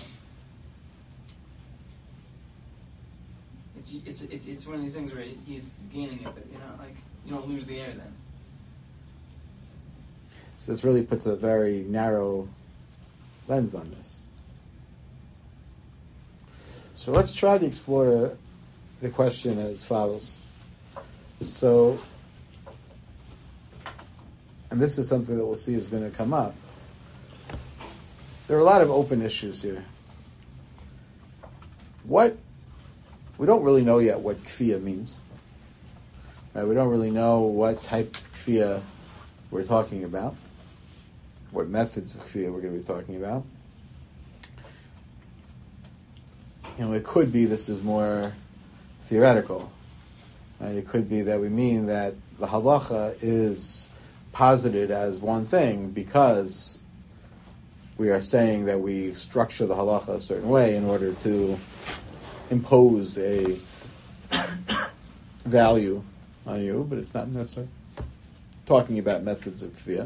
It's, it's, it's, it's one of these things where he's gaining it, but you're not like, you don't lose the air then. so this really puts a very narrow lens on this. So let's try to explore the question as follows. So, and this is something that we'll see is going to come up. There are a lot of open issues here. What, we don't really know yet what kfiyah means. Right? We don't really know what type of kfiyah we're talking about, what methods of kfiyah we're going to be talking about. You know, it could be this is more theoretical. Right? It could be that we mean that the halacha is posited as one thing because we are saying that we structure the halacha a certain way in order to impose a value on you, but it's not necessarily talking about methods of kfiyah.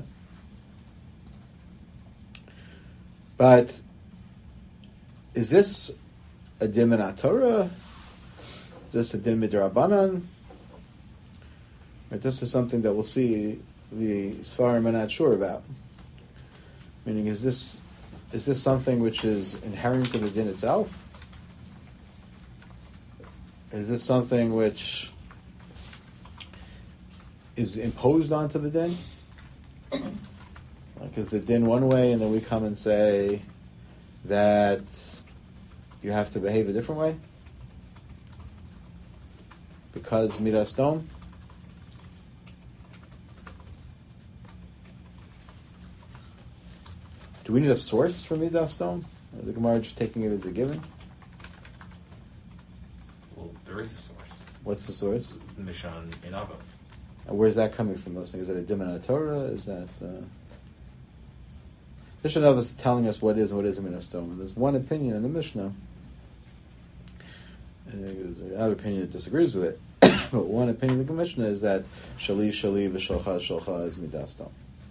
But is this a din min Torah? Is this a din midrabanan? Right, this is something that we'll see the Sfarim are not sure about. Meaning, is this is this something which is inherent to the din itself? Is this something which is imposed onto the din? Like, is the din one way, and then we come and say that you have to behave a different way because midas dom? Do we need a source for midas dom? Or the Gemara just taking it as a given? Well, there is a source. What's the source? Mishan in Avos. And where's that coming from? Those things? Is it a din min Torah? Is that uh... Mishnah is telling us what is and what isn't midas dom? And there's one opinion in the Mishnah. And there's another opinion that disagrees with it. But one opinion of the Mishnah is that shali shali v'sholcha sholcha is midas dom.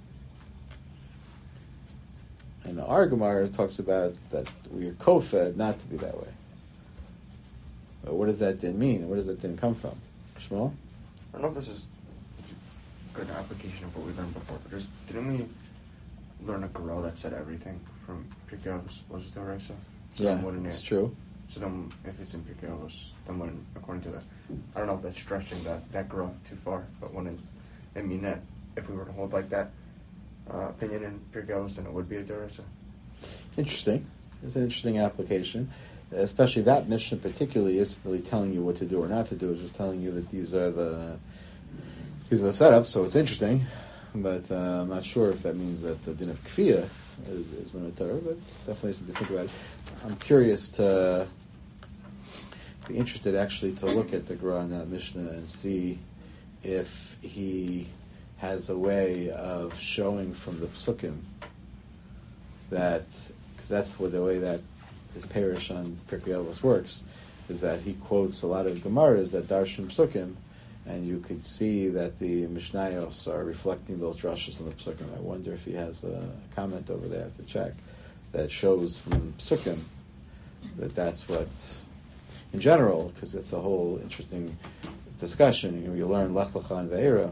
And our Gemara talks about that we are kofed not to be that way. But what does that din mean? Where does that din come from? Shmuel? I don't know if this is a good application of what we learned before, but there's, didn't we learn a Gorel that said everything from Pirkei Avos? Was it the Raisa? So Yeah, then wouldn't it's it- true. So then, if it's in Pirkei Avos, then wouldn't, according to that, I don't know if that's stretching that, that Gorel too far, but wouldn't it mean that if we were to hold like that uh, opinion in Pirkei Avos, then it would be a Deraisa? Interesting. It's an interesting application. Especially that Mishnah particularly isn't really telling you what to do or not to do. It's just telling you that these are the these are the setups, so it's interesting. But uh, I'm not sure if that means that the din of kfiyah is, is min Torah, but it's definitely something to think about. I'm curious to be interested actually to look at the Gra in that Mishnah and see if he has a way of showing from the psukim that, because that's what the way that his parish on Pirkei Avos works, is that he quotes a lot of Gemaras that darshan psukim, and you could see that the Mishnayos are reflecting those drashas in the psukim. I wonder if he has a comment over there to check that shows from psukim that that's what in general, because it's a whole interesting discussion. You know, you learn Lech Lecha and Ve'era,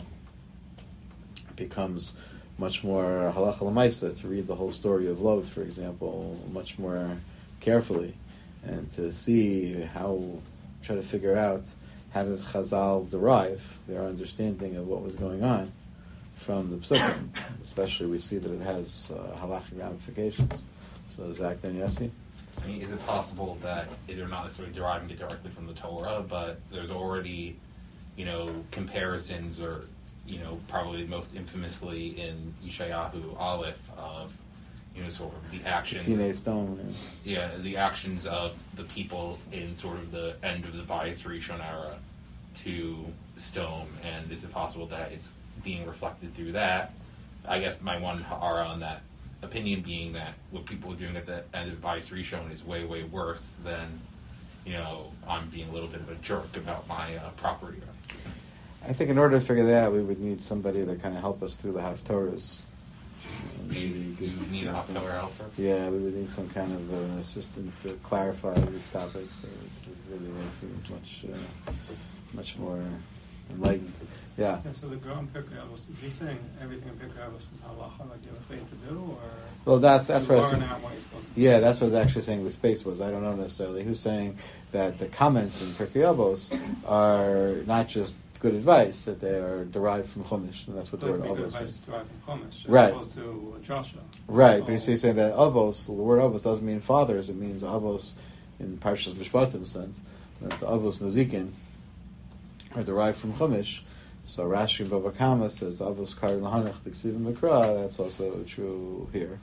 it becomes much more halacha l'maisa to read the whole story of Lot, for example, much more carefully, and to see how, try to figure out how did Chazal derive their understanding of what was going on from the psukim. Especially, we see that it has uh, halachic ramifications. So, Zach, then Yossi? I mean, is it possible that they're not necessarily deriving it directly from the Torah, but there's already, you know, comparisons, or, you know, probably most infamously in Yeshayahu Aleph of, you know, sort of the actions. Sinai stone. Yeah, the actions of the people in sort of the end of the Bayis Rishon era to Stone, and is it possible that it's being reflected through that? I guess my one ha'ara on that opinion being that what people are doing at the end of Bayis Rishon is way, way worse than, you know, I'm being a little bit of a jerk about my uh, property rights. I think in order to figure that out, we would need somebody to kind of help us through the Haftorahs. You, you need a Haftorah helper? Yeah, we would need some kind of an assistant to clarify these topics. So it would really make things much, uh, much more enlightened. Yeah. Yeah, so the girl in Pirkei Avos, is he saying everything in Pirkei Avos is halacha, like you're afraid to do, or? Well, that's that's what I was learn saying. out what you're supposed to do? Yeah, that's what I was actually saying the space was. I don't know necessarily. Who's saying that the comments in Pirkei Avos are not just good advice, that they are derived from Chumash, and that's what the But word it'd be good Avos advice means. derived from Chumash, as Right. opposed to Joshua. Right, So- but he's saying that Avos, the word Avos doesn't mean fathers, it means Avos in Parshas Mishpatim sense, that the Avos Nazikin are derived from Chumash. So Rashi and Baba Kama says Avos Kar Lahanach Tiksiv Mikra, that's also true here.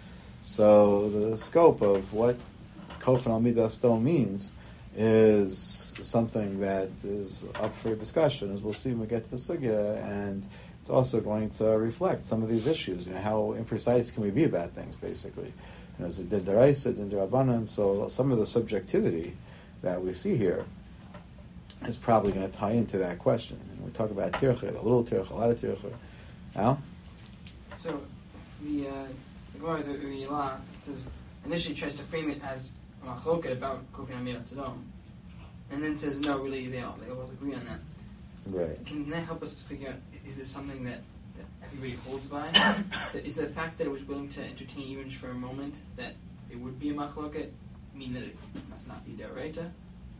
So the scope of what Kofan Al Midas Stone means is something that is up for discussion, as we'll see when we get to the sugya, and it's also going to reflect some of these issues. You know, how imprecise can we be about things, basically? You know, is it din deraisa, din derabanan? So some of the subjectivity that we see here is probably going to tie into that question. And we talk about tircha, a little tircha, a lot of tircha. Al? So, the, uh, the Gemara, the Urilah, it says, initially tries to frame it as a machloket about Kofin Amir Tzadom, and then says, no, really, they all, they all agree on that. Right. Can that help us to figure out, is this something that, that everybody holds by? That, is the fact that it was willing to entertain even just for a moment that it would be a machloket mean that it must not be deraita?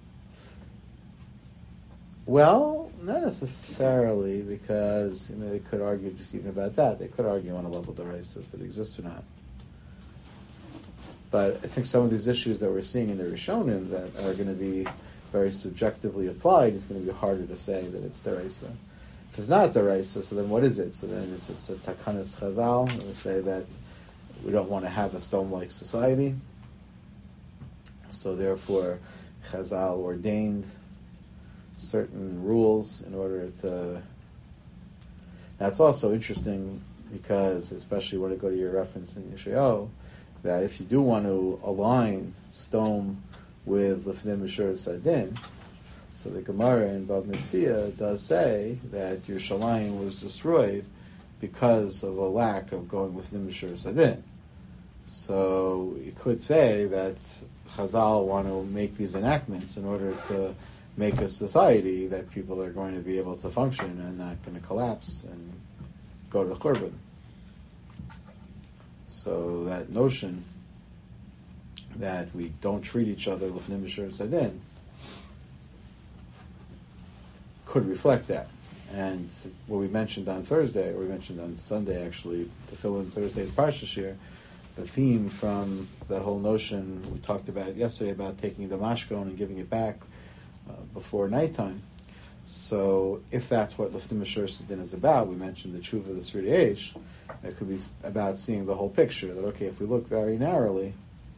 Well, not necessarily, because you know they could argue just even about that. They could argue on a level deraisa if it exists or not. But I think some of these issues that we're seeing in the Rishonim that are going to be very subjectively applied, it's going to be harder to say that it's deraisa. If it's not deraisa, so then what is it? So then it's, it's a takanas chazal. We say that we don't want to have a stone-like society. So therefore, chazal ordained certain rules in order to... Now it's also interesting because, especially when I go to your reference in Yeshayahu, that if you do want to align stone with Lefnim Mishur Sadin, so the Gemara in Bab Metzia does say that Yerushalayim was destroyed because of a lack of going Lefnim Mishur Sadin. So you could say that Chazal want to make these enactments in order to make a society that people are going to be able to function and not going to collapse and go to Churban. So that notion that we don't treat each other l'fnei mishur sadin could reflect that. And what we mentioned on Thursday, or we mentioned on Sunday actually, to fill in Thursday's Parsha Shir, the theme from that whole notion we talked about yesterday about taking the mashkon and giving it back uh, before nighttime. So if that's what l'fnei mishur sadin is about, we mentioned the tshuva of the Sridei Eish, it could be about seeing the whole picture, that okay, if we look very narrowly,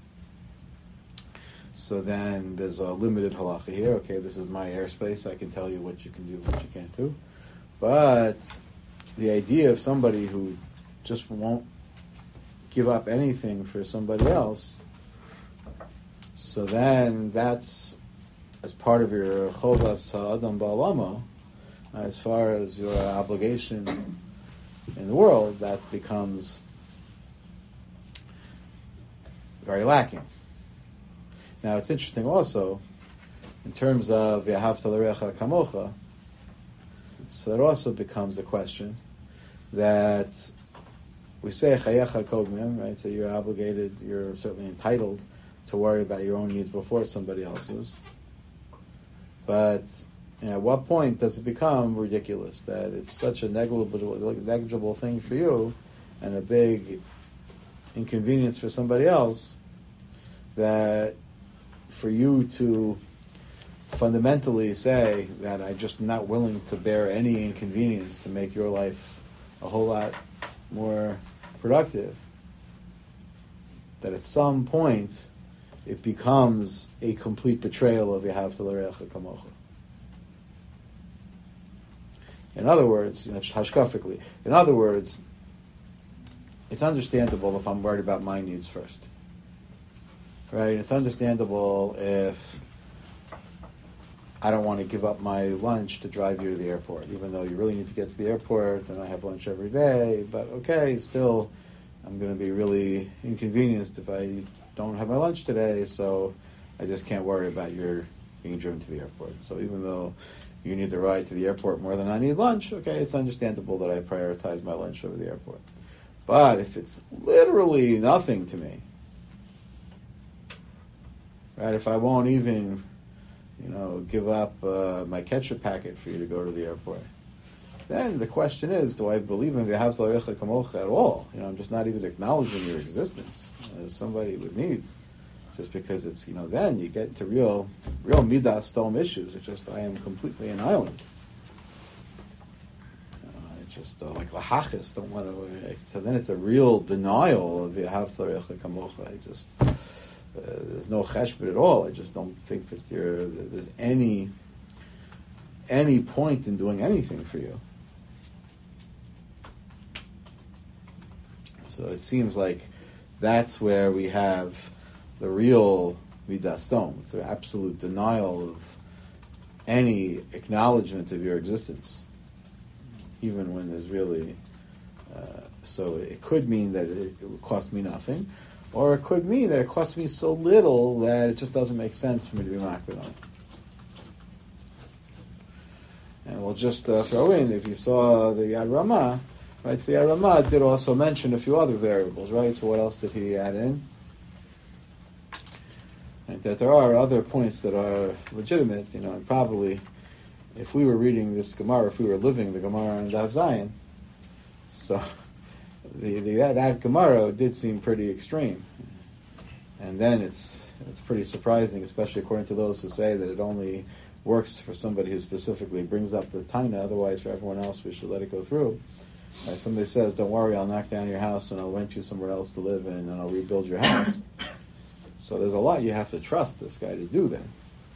so then there's a limited halacha here. Okay, this is my airspace. I can tell you what you can do, what you can't do. But the idea of somebody who just won't give up anything for somebody else, so then that's as part of your chovas ha'adam ba'alamo, as far as your obligation in the world, that becomes very lacking. Now, it's interesting also in terms of Yahavta L'Recha Kamocha, so that also becomes a question that we say Chayecha Kodmim, right? So you're obligated, you're certainly entitled to worry about your own needs before somebody else's. But you know, at what point does it become ridiculous that it's such a negligible, negligible thing for you and a big inconvenience for somebody else that for you to fundamentally say that I'm just not willing to bear any inconvenience to make your life a whole lot more productive, that at some point it becomes a complete betrayal of Yahavta L'Recha Kamocha. In other words, you know, hashkafically, in other words, it's understandable if I'm worried about my needs first. Right? It's understandable if I don't want to give up my lunch to drive you to the airport, even though you really need to get to the airport and I have lunch every day. But okay, still, I'm going to be really inconvenienced if I don't have my lunch today, so I just can't worry about your being driven to the airport. So even though you need the ride to the airport more than I need lunch, okay, it's understandable that I prioritize my lunch over the airport. But if it's literally nothing to me, right, if I won't even, you know, give up uh, my ketchup packet for you to go to the airport, then the question is, do I believe in V'ahavta L'Recha Kamocha at all? You know, I'm just not even acknowledging your existence as somebody with needs. Just because it's, you know, then you get into real, real midas stone issues. It's just, I am completely an island. You know, it's just uh, like lahachis, don't want to, so then it's a real denial of V'ahavta L'Recha Kamocha. I just, uh, there's no cheshbon at all. I just don't think that there, there's any, any point in doing anything for you. So it seems like that's where we have the real midas stone. It's the absolute denial of any acknowledgement of your existence, even when there's really. Uh, so it could mean that it, it would cost me nothing, or it could mean that it costs me so little that it just doesn't make sense for me to be makbid on it. And we'll just uh, throw in, if you saw the Yad Ramah, right? So the Yad Ramah did also mention a few other variables, right? So what else did he add in? Right, that there are other points that are legitimate, you know, and probably if we were reading this Gemara, if we were living the Gemara in Daf Zion, so the, the that, that Gemara did seem pretty extreme. And then it's it's pretty surprising, especially according to those who say that it only works for somebody who specifically brings up the taina, otherwise for everyone else we should let it go through. Uh, somebody says, don't worry, I'll knock down your house and I'll rent you somewhere else to live in and I'll rebuild your house. So there's a lot you have to trust this guy to do then.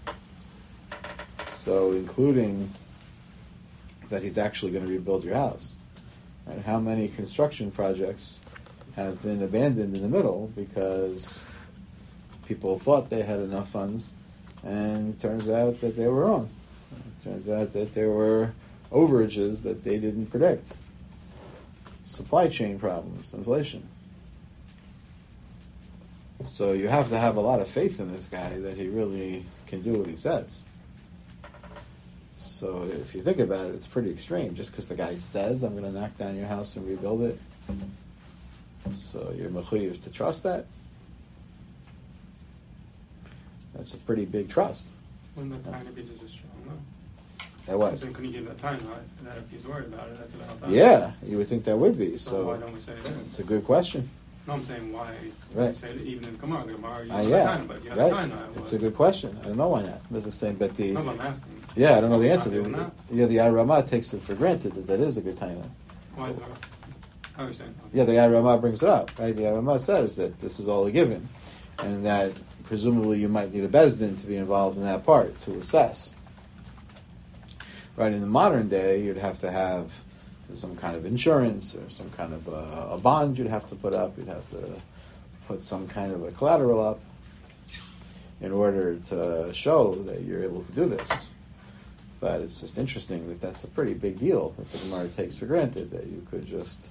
So including that he's actually going to rebuild your house. Right? How many construction projects have been abandoned in the middle because people thought they had enough funds and it turns out that they were wrong. It turns out that there were overages that they didn't predict. Supply chain problems, inflation. So you have to have a lot of faith in this guy that he really can do what he says. So if you think about it, it's pretty extreme. Just because the guy says, I'm going to knock down your house and rebuild it, so you're mechuyev to trust that. That's a pretty big trust. Wouldn't the time be just as strong, though? That was. Then couldn't you give that time, right? That if he's worried about it, that's about that. Yeah, you would think that would be. So, So why don't we say it? it's a good question. No, I'm saying why Right. we say it even in Gemara. The Gemara, you Uh, have yeah, time, but you have right. time. It's a good question. I don't know why not. But I'm saying, but the No, but I'm asking. yeah, I don't know the Not answer. doing The, that? yeah, the Yad Ramah takes it for granted that that is a good taina. Why is that? How are you saying? Okay. Yeah, the Yad Ramah brings it up, right? The Yad Ramah says that this is all a given, and that presumably you might need a bezdin to be involved in that part to assess. Right, in the modern day, you'd have to have some kind of insurance or some kind of uh, a bond you'd have to put up. You'd have to put some kind of a collateral up in order to show that you're able to do this. But it's just interesting that that's a pretty big deal that the Gemara takes for granted, that you could just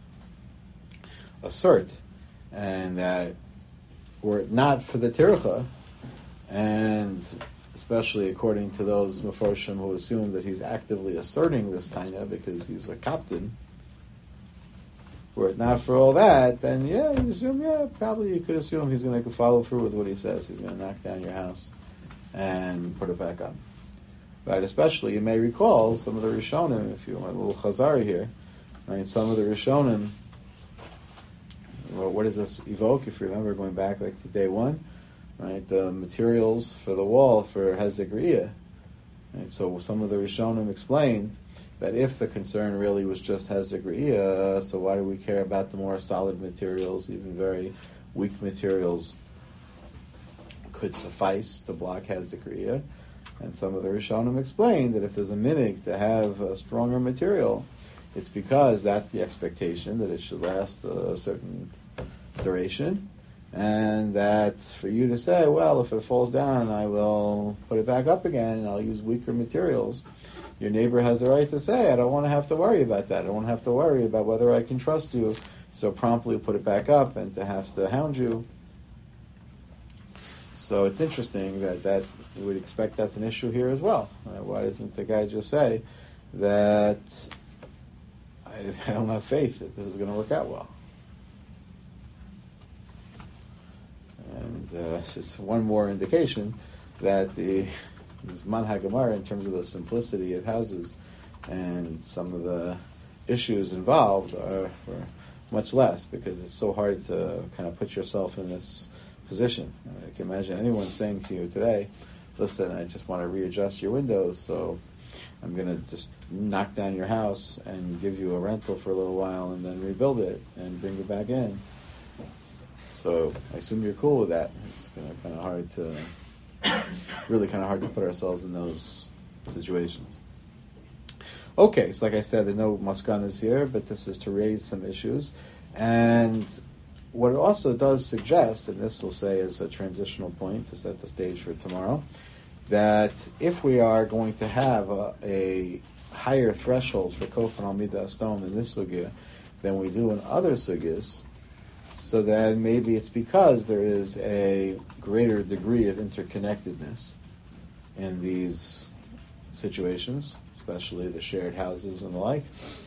assert, and that were it not for the tircha and especially according to those Meforshim who assume that he's actively asserting this taina because he's a captain. Were it not for all that, then yeah, you assume, yeah, probably you could assume he's going to follow through with what he says. He's going to knock down your house and put it back up. Right? Especially, you may recall some of the Rishonim, if you want a little Chazari here, right? Some of the Rishonim, well, what does this evoke? If you remember going back like to day one, right? The materials for the wall for Hezek Riyah. Right? So some of the Rishonim explained that if the concern really was just Hezek Riyah, so why do we care about the more solid materials? Even very weak materials could suffice to block Hezek Riyah. And some of the Rishonim explained that if there's a minig to have a stronger material, it's because that's the expectation, that it should last a certain duration, and that for you to say, well, if it falls down, I will put it back up again, and I'll use weaker materials. Your neighbor has the right to say, I don't want to have to worry about that. I don't want to have to worry about whether I can trust you, so promptly put it back up and to have to hound you. So it's interesting that, that you would expect that's an issue here as well. Right? Why doesn't the guy just say that I, I don't have faith that this is going to work out well? And uh, it's one more indication that the this Manhag Gemara, in terms of the simplicity of houses and some of the issues involved, are, are much less, because it's so hard to kind of put yourself in this position. I can imagine anyone saying to you today, listen, I just want to readjust your windows, so I'm going to just knock down your house and give you a rental for a little while and then rebuild it and bring it back in. So I assume you're cool with that. It's kind of, kind of hard to, really kind of hard to put ourselves in those situations. Okay, so like I said, there's no maskanas here, but this is to raise some issues. And what it also does suggest, and this will say as a transitional point to set the stage for tomorrow, that if we are going to have a, a higher threshold for Kofan al Midah Stone in this sugya than we do in other sugyas, so then maybe it's because there is a greater degree of interconnectedness in these situations, especially the shared houses and the like,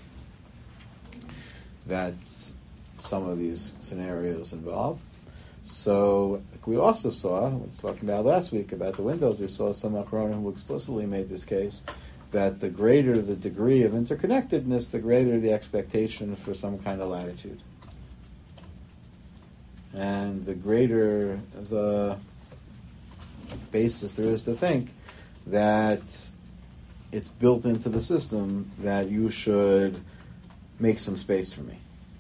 that some of these scenarios involve. So like we also saw, we were talking about last week about the windows, we saw some Achronim who explicitly made this case that the greater the degree of interconnectedness, the greater the expectation for some kind of latitude. And the greater the basis there is to think that it's built into the system that you should make some space for me.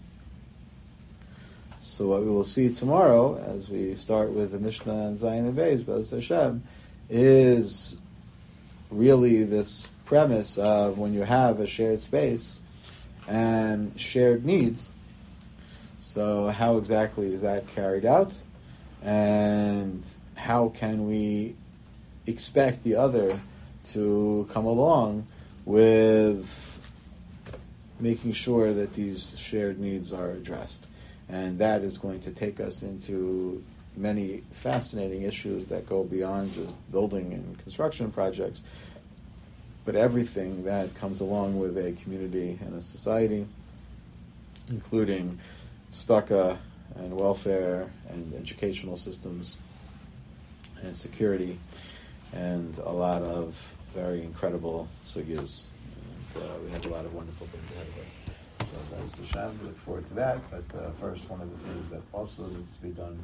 So what we will see tomorrow, as we start with the Mishnah and Zayin and Beis, Be'ez Hashem, is really this premise of when you have a shared space and shared needs, so how exactly is that carried out? And how can we expect the other to come along with making sure that these shared needs are addressed? And that is going to take us into many fascinating issues that go beyond just building and construction projects, but everything that comes along with a community and a society, including tzedakah and welfare and educational systems and security and a lot of very incredible sugyas. And uh, we have a lot of wonderful things ahead of us. So that's the Hashem. We look forward to that. But uh, first, one of the things that also needs to be done